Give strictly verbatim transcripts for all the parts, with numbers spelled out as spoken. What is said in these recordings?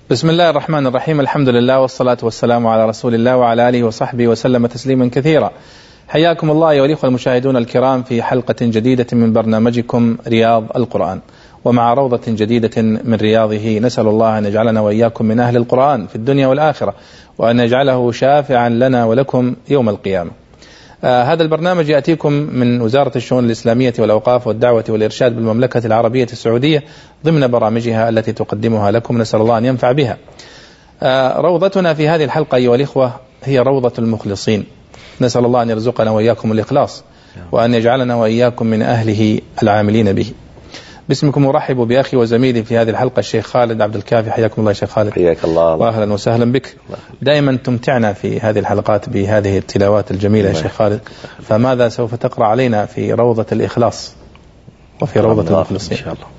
بسم الله الرحمن الرحيم. الحمد لله والصلاة والسلام على رسول الله وعلى آله وصحبه وسلم تسليما كثيرا. حياكم الله أيها الإخوة المشاهدون الكرام في حلقة جديدة من برنامجكم رياض القرآن، ومع روضة جديدة من رياضه نسأل الله أن يجعلنا وإياكم من أهل القرآن في الدنيا والآخرة، وأن يجعله شافعا لنا ولكم يوم القيامة. آه هذا البرنامج يأتيكم من وزارة الشؤون الإسلامية والأوقاف والدعوة والإرشاد بالمملكة العربية السعودية ضمن برامجها التي تقدمها لكم، نسأل الله أن ينفع بها. آه روضتنا في هذه الحلقة أيها الإخوة هي روضة المخلصين، نسأل الله أن يرزقنا وإياكم الإخلاص، وأن يجعلنا وإياكم من أهله العاملين به. باسمكم أرحب بأخي وزميلي في هذه الحلقة الشيخ خالد عبد الكافي. حياكم الله شيخ خالد. حياك الله. وأهلا وسهلا بك. دائما تمتعنا في هذه الحلقات بهذه التلاوات الجميلة يا شيخ خالد، فماذا سوف تقرأ علينا في روضة الإخلاص وفي روضة المخلصين؟ إن شاء الله.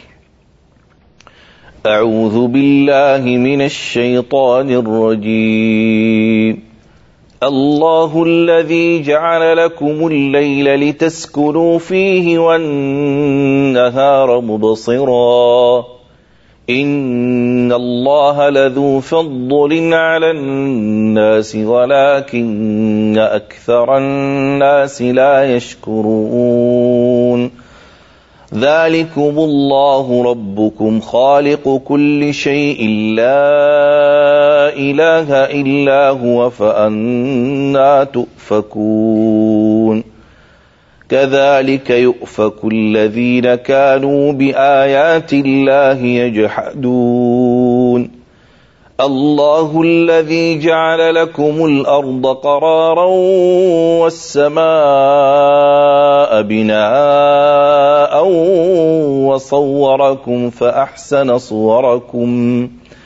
أعوذ بالله من الشيطان الرجيم. الله الذي جعل لكم الليل لتسكنوا فيه والنهار مبصرا إن الله لذو فضل على الناس ولكن أكثر الناس لا يشكرون. ذلكم الله ربكم خالق كل شيء لا إله إلا هو فأنى تؤفكون. كذلك يؤفك الذين كانوا بآيات الله يجحدون. الله الذي جعل لكم الأرض قرارا والسماء بناء وصوركم فأحسن صوركم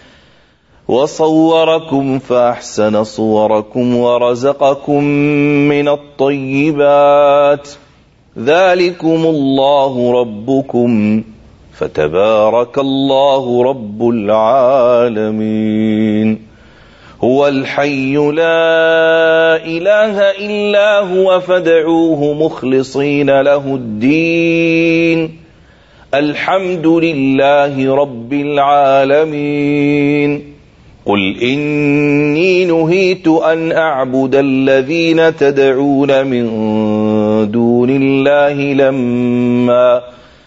وصوركم فأحسن صوركم ورزقكم من الطيبات. ذلكم الله ربكم فتبارك الله رب العالمين. هو الحي لا إله إلا هو فادعوه مخلصين له الدين. الحمد لله رب العالمين. قل إني نهيت أن أعبد الذين تدعون من دون الله لما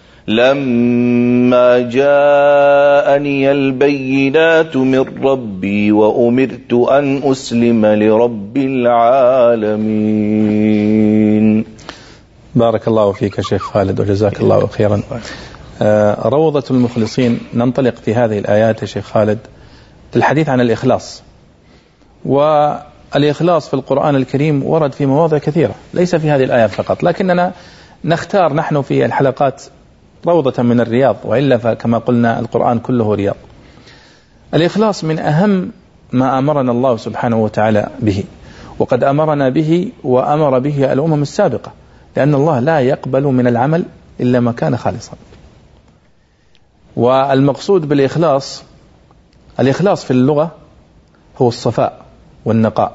لما جاءني البينات من ربي وأمرت أن أسلم لرب العالمين. بارك الله فيك شيخ خالد وجزاك الله خيرا. آه روضة المخلصين، ننطلق في هذه الآيات يا شيخ خالد الحديث عن الإخلاص. والإخلاص في القرآن الكريم ورد في مواضع كثيرة، ليس في هذه الآيات فقط، لكننا نختار نحن في الحلقات روضة من الرياض، وإلا فكما قلنا القرآن كله رياض. الإخلاص من أهم ما أمرنا الله سبحانه وتعالى به، وقد أمرنا به وأمر به الأمم السابقة، لأن الله لا يقبل من العمل إلا ما كان خالصا. والمقصود بالإخلاص، الإخلاص في اللغة هو الصفاء والنقاء،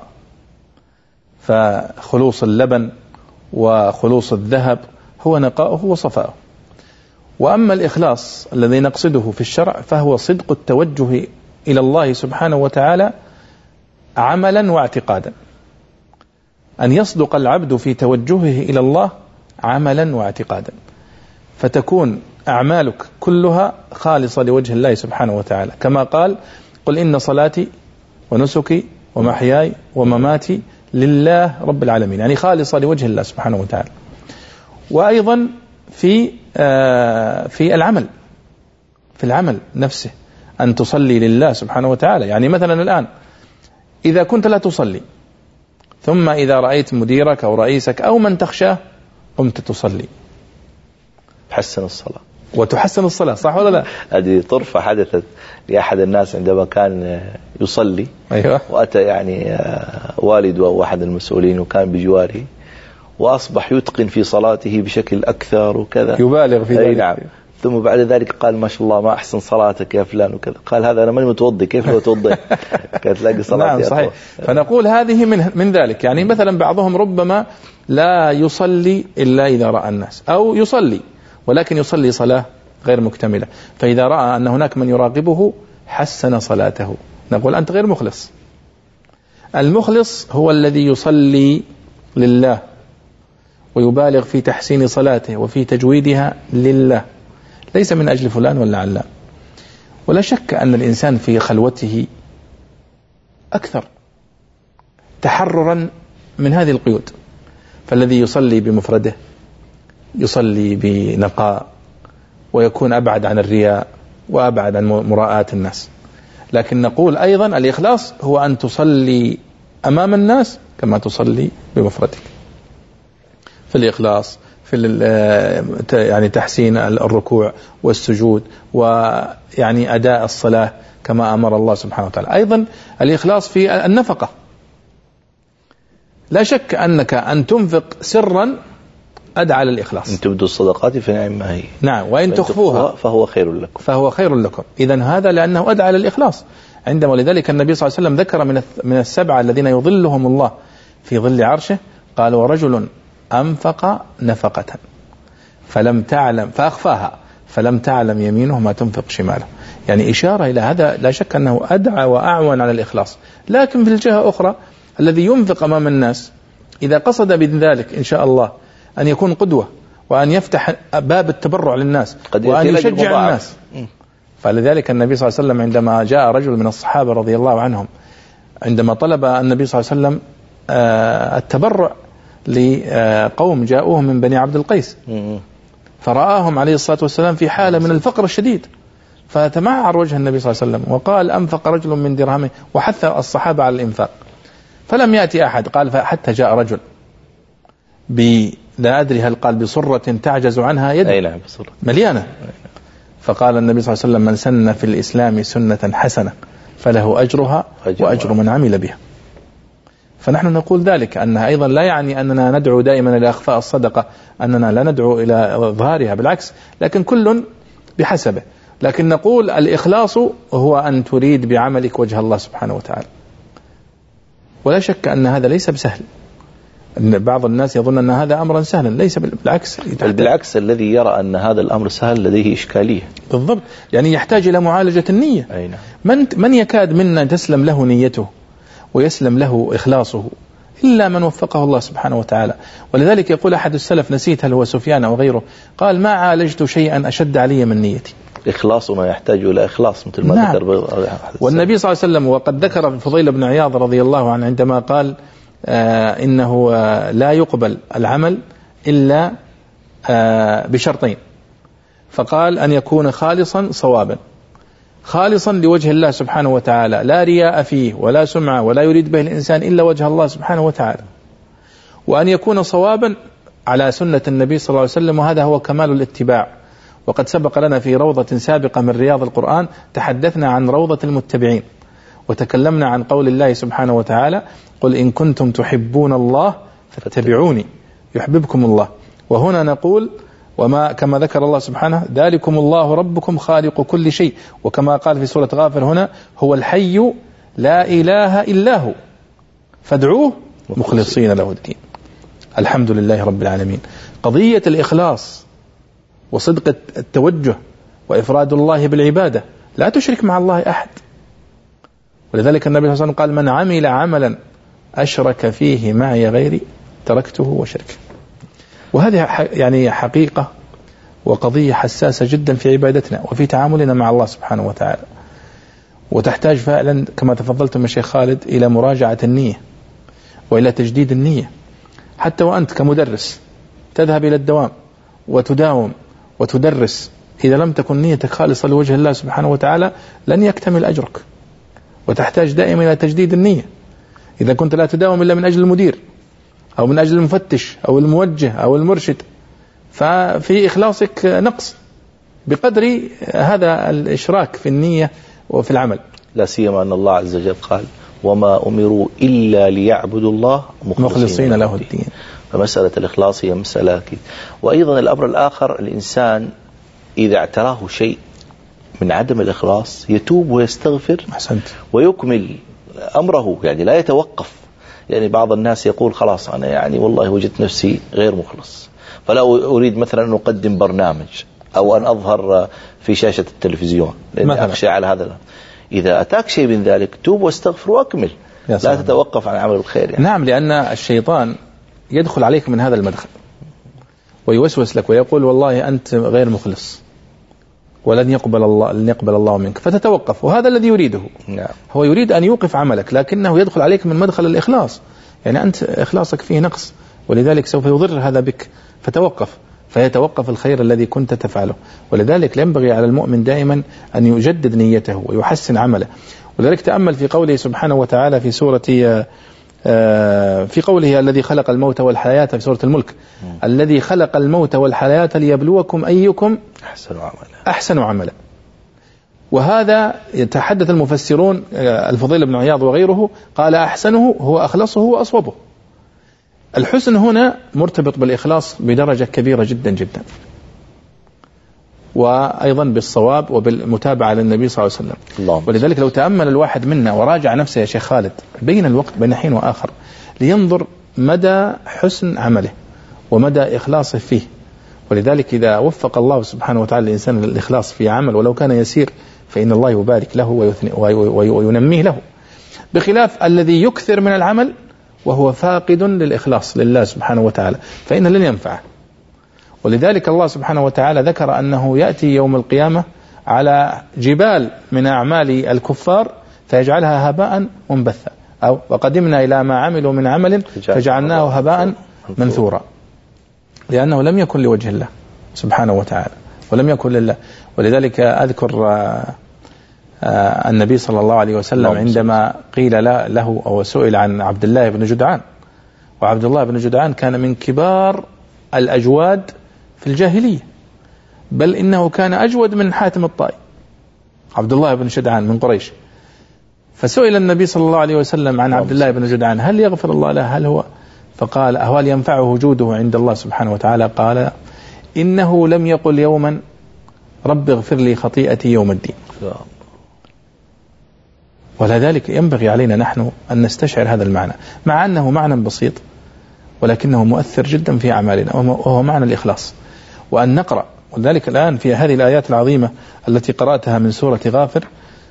فخلوص اللبن وخلوص الذهب هو نقاؤه وصفاؤه. وأما الإخلاص الذي نقصده في الشرع فهو صدق التوجه إلى الله سبحانه وتعالى عملا واعتقادا، أن يصدق العبد في توجهه إلى الله عملا واعتقادا، فتكون أعمالك كلها خالصة لوجه الله سبحانه وتعالى، كما قال: قل إن صلاتي ونسكي ومحياي ومماتي لله رب العالمين، يعني خالصة لوجه الله سبحانه وتعالى. وأيضا في في العمل، في العمل نفسه أن تصلي لله سبحانه وتعالى. يعني مثلا الآن إذا كنت لا تصلي، ثم إذا رأيت مديرك أو رئيسك أو من تخشاه قمت تصلي، تحسن الصلاة وتحسن الصلاة، صح ولا لا؟ هذه طرفة حدثت لأحد الناس عندما كان يصلي. أيوة. وأتى يعني والد أو أحد المسؤولين وكان بجواره، وأصبح يتقن في صلاته بشكل أكثر وكذا، يبالغ في ذلك. نعم. ثم بعد ذلك قال: ما شاء الله ما أحسن صلاتك يا فلان وكذا. قال: هذا أنا ماني متوضي، كيف لو توضي؟ كانت تلاقي صلاتي. نعم صحيح. فنقول هذه من من ذلك. يعني مثلا بعضهم ربما لا يصلي إلا إذا رأى الناس، أو يصلي ولكن يصلي صلاة غير مكتملة، فإذا رأى أن هناك من يراقبه حسن صلاته. نقول أنت غير مخلص. المخلص هو الذي يصلي لله ويبالغ في تحسين صلاته وفي تجويدها لله، ليس من أجل فلان ولا علان. ولا شك أن الإنسان في خلوته أكثر تحررا من هذه القيود. فالذي يصلي بمفرده يصلي بنقاء ويكون أبعد عن الرياء وأبعد عن مراءة الناس. لكن نقول أيضا الإخلاص هو أن تصلي أمام الناس كما تصلي بمفردك. في الإخلاص في يعني تحسين الركوع والسجود ويعني أداء الصلاة كما أمر الله سبحانه وتعالى. أيضا الإخلاص في النفقة. لا شك أنك أن تنفق سرا أدعى للإخلاص. إن تبدوا الصدقات فنعم ما هي. نعم. وإن تخفوها فهو خير لكم. فهو خير لكم. إذن هذا لأنه أدعى للإخلاص. عندما ولذلك النبي صلى الله عليه وسلم ذكر من من السبعة الذين يظلهم الله في ظل عرشه، قال ورجل أنفق نفقة فلم تعلم فأخفاها فلم تعلم يمينه ما تنفق شماله. يعني إشارة إلى هذا. لا شك أنه أدعى وأعون على الإخلاص. لكن في الجهة أخرى الذي ينفق أمام الناس إذا قصد بذلك إن شاء الله أن يكون قدوة وأن يفتح باب التبرع للناس وأن يشجع الناس. فلذلك النبي صلى الله عليه وسلم عندما جاء رجل من الصحابة رضي الله عنهم عندما طلب النبي صلى الله عليه وسلم التبرع لقوم جاءوه من بني عبد القيس، فرآهم عليه الصلاة والسلام في حالة من الفقر الشديد، فتمعر وجه النبي صلى الله عليه وسلم وقال أنفق رجل من درهمه، وحث الصحابة على الإنفاق. فلم يأتي أحد، قال حتى جاء رجل ب لا أدري هل قال بصرة تعجز عنها يد مليانة، فقال النبي صلى الله عليه وسلم من سن في الإسلام سنة حسنة فله أجرها وأجر من عمل بها. فنحن نقول ذلك أنها أيضا لا يعني أننا ندعو دائما إلى أخفاء الصدقة، أننا لا ندعو إلى إظهارها، بالعكس، لكن كل بحسبه. لكن نقول الإخلاص هو أن تريد بعملك وجه الله سبحانه وتعالى. ولا شك أن هذا ليس بسهل. بعض الناس يظن أن هذا أمرا سهلا، ليس، بالعكس. بالعكس الذي يرى أن هذا الأمر سهل لديه إشكالية. بالضبط. يعني يحتاج إلى معالجة النية. أي نعم. من من يكاد منا تسلم له نيته ويسلم له إخلاصه إلا من وفقه الله سبحانه وتعالى. ولذلك يقول أحد السلف، نسيت هل هو سفيان أو غيره، قال ما عالجت شيئا أشد علي من نيتي. إخلاصنا يحتاج إلى إخلاص مثل ما نعم. ذكر. والنبي صلى الله عليه وسلم وقد ذكر الفضيل بن عياض رضي الله عنه عندما قال آه إنه آه لا يقبل العمل إلا آه بشرطين، فقال أن يكون خالصا صوابا، خالصا لوجه الله سبحانه وتعالى، لا رياء فيه ولا سمعة ولا يريد به الإنسان إلا وجه الله سبحانه وتعالى، وأن يكون صوابا على سنة النبي صلى الله عليه وسلم، وهذا هو كمال الاتباع. وقد سبق لنا في روضة سابقة من رياض القرآن تحدثنا عن روضة المتبعين، وتكلمنا عن قول الله سبحانه وتعالى قل إن كنتم تحبون الله فاتبعوني يحببكم الله. وهنا نقول وما كما ذكر الله سبحانه ذلكم الله ربكم خالق كل شيء، وكما قال في سورة غافر هنا هو الحي لا إله إلا هو فادعوه مخلصين له الدين. الحمد لله رب العالمين. قضية الإخلاص وصدق التوجه وإفراد الله بالعبادة، لا تشرك مع الله أحد. ولذلك النبي صلى الله عليه وسلم قال من عمل عملا أشرك فيه معي غيري تركته وشركه. وهذه يعني حقيقة وقضية حساسة جدا في عبادتنا وفي تعاملنا مع الله سبحانه وتعالى، وتحتاج فعلا كما تفضلتم الشيخ خالد إلى مراجعة النية وإلى تجديد النية. حتى وأنت كمدرس تذهب إلى الدوام وتداوم وتدرس، إذا لم تكن نيتك خالصة لوجه الله سبحانه وتعالى لن يكتمل أجرك، وتحتاج دائما إلى تجديد النية. إذا كنت لا تداوم إلا من أجل المدير أو من أجل المفتش أو الموجه أو المرشد، ففي إخلاصك نقص بقدر هذا الإشراك في النية وفي العمل. لا سيما أن الله عز وجل قال وما أمروا إلا ليعبدوا الله مخلصين له الدين. فمسألة الإخلاص هي مسألة كده. وأيضا الأمر الآخر، الإنسان إذا اعتراه شيء من عدم الإخلاص يتوب ويستغفر أحسنت. ويكمل أمره، يعني لا يتوقف. يعني بعض الناس يقول خلاص أنا يعني والله وجدت نفسي غير مخلص، فلا أريد مثلا أن أقدم برنامج أو أن أظهر في شاشة التلفزيون لأن أخشى على هذا. إذا أتاك شيء من ذلك توب واستغفر وأكمل، لا تتوقف عن عمل الخير يعني. نعم، لأن الشيطان يدخل عليك من هذا المدخل ويوسوس لك ويقول والله أنت غير مخلص ولن يقبل الله لن يقبل الله منك، فتتوقف، وهذا الذي يريده. نعم. هو يريد أن يوقف عملك، لكنه يدخل عليك من مدخل الإخلاص، يعني أنت إخلاصك فيه نقص، ولذلك سوف يضر هذا بك، فتوقف، فيتوقف الخير الذي كنت تفعله. ولذلك ينبغي على المؤمن دائما أن يجدد نيته ويحسن عمله. ولذلك تأمل في قوله سبحانه وتعالى في سورة في قوله الذي خلق الموت والحياة في سورة الملك، م. الذي خلق الموت والحياة ليبلوكم أيكم أحسن عملا أحسن عملا. وهذا يتحدث المفسرون الفضيل بن عياض وغيره قال أحسنه هو أخلصه وأصوبه. الحسن هنا مرتبط بالإخلاص بدرجة كبيرة جدا جدا، وأيضا بالصواب وبالمتابعة للنبي صلى الله عليه وسلم. ولذلك لو تأمل الواحد منا وراجع نفسه يا شيخ خالد بين الوقت بين حين وآخر لينظر مدى حسن عمله ومدى إخلاصه فيه. ولذلك إذا وفق الله سبحانه وتعالى الإنسان الإخلاص في عمل ولو كان يسير فإن الله يبارك له وينميه له، بخلاف الذي يكثر من العمل وهو فاقد للإخلاص لله سبحانه وتعالى فإنه لن ينفعه. ولذلك الله سبحانه وتعالى ذكر أنه يأتي يوم القيامة على جبال من أعمال الكفار فيجعلها هباء منبثا، أو وقدمنا إلى ما عملوا من عمل فجعلناه هباء منثورا، لأنه لم يكن لوجه الله سبحانه وتعالى ولم يكن لله. ولذلك أذكر النبي صلى الله عليه وسلم عندما قيل له أو سئل عن عبد الله بن جدعان، وعبد الله بن جدعان كان من كبار الأجواد في الجاهلية، بل إنه كان أجود من حاتم الطائي عبد الله بن جدعان من قريش. فسئل النبي صلى الله عليه وسلم عن عبد الله بن جدعان هل يغفر الله له، هل هو فقال هل ينفعه وجوده عند الله سبحانه وتعالى؟ قال إنه لم يقل يوما رب اغفر لي خطيئتي يوم الدين. ولذلك ينبغي علينا نحن أن نستشعر هذا المعنى، مع أنه معنى بسيط ولكنه مؤثر جدا في أعمالنا، وهو معنى الإخلاص، وأن نقرأ. ولذلك الآن في هذه الآيات العظيمة التي قرأتها من سورة غافر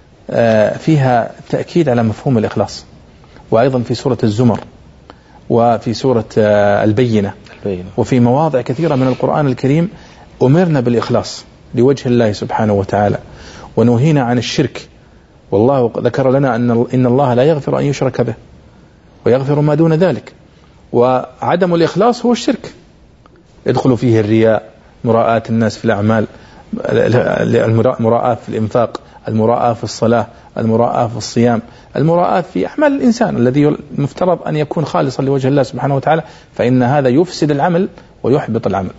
فيها تأكيد على مفهوم الإخلاص، وأيضا في سورة الزمر وفي سورة البينة وفي مواضع كثيرة من القرآن الكريم أمرنا بالإخلاص لوجه الله سبحانه وتعالى ونهينا عن الشرك. والله ذكر لنا أن إن الله لا يغفر أن يشرك به ويغفر ما دون ذلك، وعدم الإخلاص هو الشرك، يدخل فيه الرياء، مراءة الناس في الأعمال، المراءة في الإنفاق، المراءة في الصلاة، المراءة في الصيام، المراءة في أعمال الإنسان الذي المفترض أن يكون خالصا لوجه الله سبحانه وتعالى، فإن هذا يفسد العمل ويحبط العمل.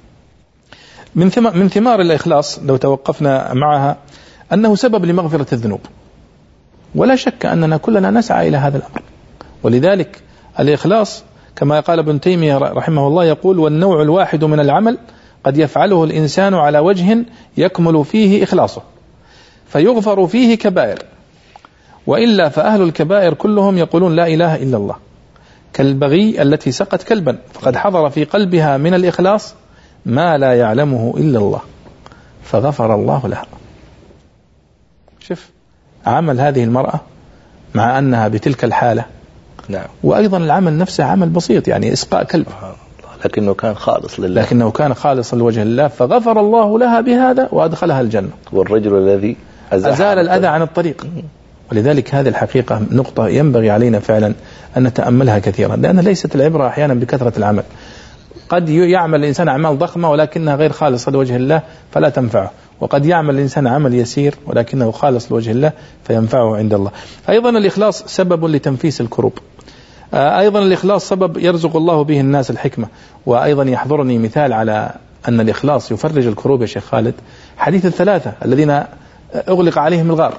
من من ثمار الإخلاص لو توقفنا معها أنه سبب لمغفرة الذنوب، ولا شك أننا كلنا نسعى إلى هذا الأمر. ولذلك الإخلاص كما قال ابن تيمية رحمه الله يقول والنوع الواحد من العمل قد يفعله الإنسان على وجه يكمل فيه إخلاصه فيغفر فيه كبائر، وإلا فأهل الكبائر كلهم يقولون لا إله إلا الله، كالبغي التي سقت كلبا فقد حضر في قلبها من الإخلاص ما لا يعلمه إلا الله فغفر الله لها. شوف عمل هذه المرأة مع أنها بتلك الحالة، نعم. وأيضا العمل نفسه عمل بسيط يعني إسقاء كلب، لكنه كان خالص لله، لكنه كان خالصا لوجه الله فغفر الله لها بهذا وأدخلها الجنة. والرجل الذي أزال الأذى عن الطريق. ولذلك هذه الحقيقة نقطة ينبغي علينا فعلا أن نتأملها كثيرا، لأن ليست العبرة أحيانا بكثرة العمل، قد يعمل الإنسان أعمال ضخمة ولكنها غير خالصة لوجه الله فلا تنفعه، وقد يعمل الإنسان عمل يسير ولكنه خالص لوجه الله فينفعه عند الله. أيضا الإخلاص سبب لتنفيس الكروب، أيضا الإخلاص سبب يرزق الله به الناس الحكمة. وأيضا يحضرني مثال على أن الإخلاص يفرج الكروب يا شيخ خالد، حديث الثلاثة الذين أغلق عليهم الغار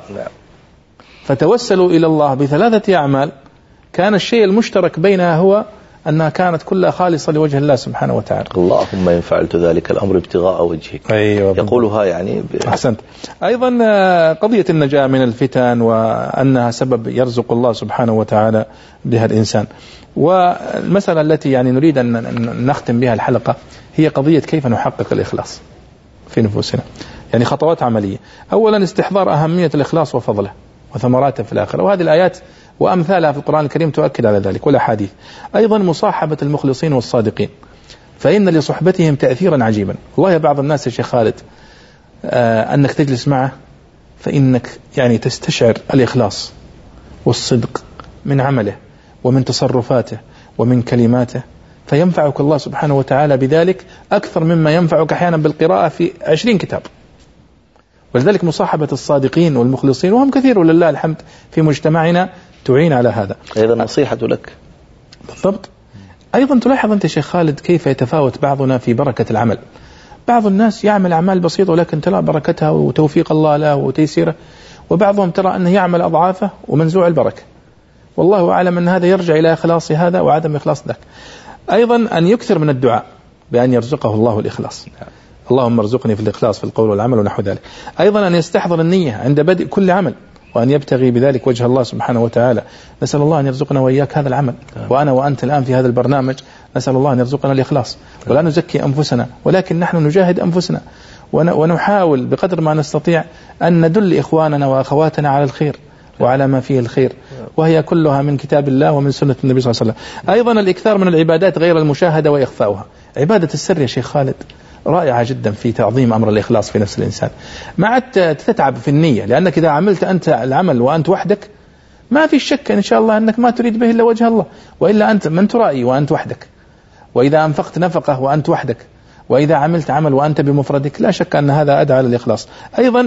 فتوسلوا إلى الله بثلاثة أعمال كان الشيء المشترك بينها هو أنها كانت كلها خالصة لوجه الله سبحانه وتعالى. اللهم إن فعلت ذلك الأمر ابتغاء وجهك. أيوة يقولها يعني ب... أحسنت. أيضا قضية النجاة من الفتن وأنها سبب يرزق الله سبحانه وتعالى بها الإنسان. والمسألة التي يعني نريد أن نختم بها الحلقة هي قضية كيف نحقق الإخلاص في نفوسنا، يعني خطوات عملية. أولا استحضار أهمية الإخلاص وفضله، وثمراته في الآخرة. وهذه الآيات وأمثالها في القرآن الكريم تؤكد على ذلك والأحاديث. أيضا مصاحبة المخلصين والصادقين، فإن لصحبتهم تأثيرا عجيبا. والله بعض الناس يا شيخ خالد آه أنك تجلس معه فإنك يعني تستشعر الإخلاص والصدق من عمله ومن تصرفاته ومن كلماته، فينفعك الله سبحانه وتعالى بذلك أكثر مما ينفعك أحيانا بالقراءة في عشرين كتاب. ولذلك مصاحبة الصادقين والمخلصين وهم كثير ولله الحمد في مجتمعنا تعين على هذا. أيضا نصيحة لك. بالضبط. أيضا تلاحظ أنت شيخ خالد كيف يتفاوت بعضنا في بركة العمل. بعض الناس يعمل أعمال بسيطة ولكن ترى بركتها وتوفيق الله له وتيسيره، وبعضهم ترى أنه يعمل أضعافه ومنزوع البركة. والله أعلم أن هذا يرجع إلى إخلاص هذا وعدم إخلاص ذاك. أيضا أن يكثر من الدعاء بأن يرزقه الله الإخلاص، اللهم ارزقني في الإخلاص في القول والعمل ونحو ذلك. أيضا أن يستحضر النية عند بدء كل عمل وأن يبتغي بذلك وجه الله سبحانه وتعالى. نسأل الله أن يرزقنا وإياك هذا العمل، وأنا وأنت الآن في هذا البرنامج نسأل الله أن يرزقنا الإخلاص، ولا نزكي أنفسنا ولكن نحن نجاهد أنفسنا ونحاول بقدر ما نستطيع أن ندل إخواننا وأخواتنا على الخير وعلى ما فيه الخير، وهي كلها من كتاب الله ومن سنة النبي صلى الله عليه وسلم. أيضا الإكثار من العبادات غير المشاهدة وإخفاؤها. عبادة السر يا شيخ خالد رائعة جدا في تعظيم أمر الإخلاص في نفس الإنسان، مع تتعب في النية، لأنك إذا عملت أنت العمل وأنت وحدك ما في شك إن شاء الله أنك ما تريد به إلا وجه الله، وإلا أنت من ترائي وأنت وحدك. وإذا أنفقت نفقة وأنت وحدك، وإذا عملت عمل وأنت بمفردك، لا شك أن هذا أدعى للإخلاص. أيضا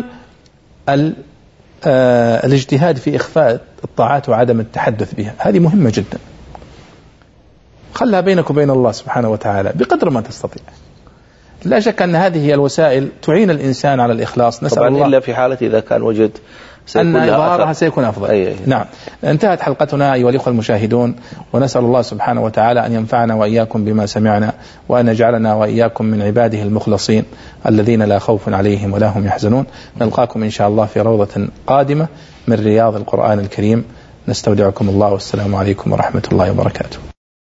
آه الاجتهاد في إخفاء الطاعات وعدم التحدث بها، هذه مهمة جدا. خلها بينك وبين الله سبحانه وتعالى بقدر ما تستطيع. لا شك أن هذه هي الوسائل تعين الإنسان على الإخلاص. نسأل طبعا الله إلا في حالة إذا كان وجد أن إظهارها سيكون أفضل. أي أي. نعم. انتهت حلقتنا أيها الإخوة المشاهدون، ونسأل الله سبحانه وتعالى أن ينفعنا وإياكم بما سمعنا، وأن يجعلنا وإياكم من عباده المخلصين الذين لا خوف عليهم ولا هم يحزنون. نلقاكم إن شاء الله في روضة قادمة من رياض القرآن الكريم. نستودعكم الله والسلام عليكم ورحمة الله وبركاته.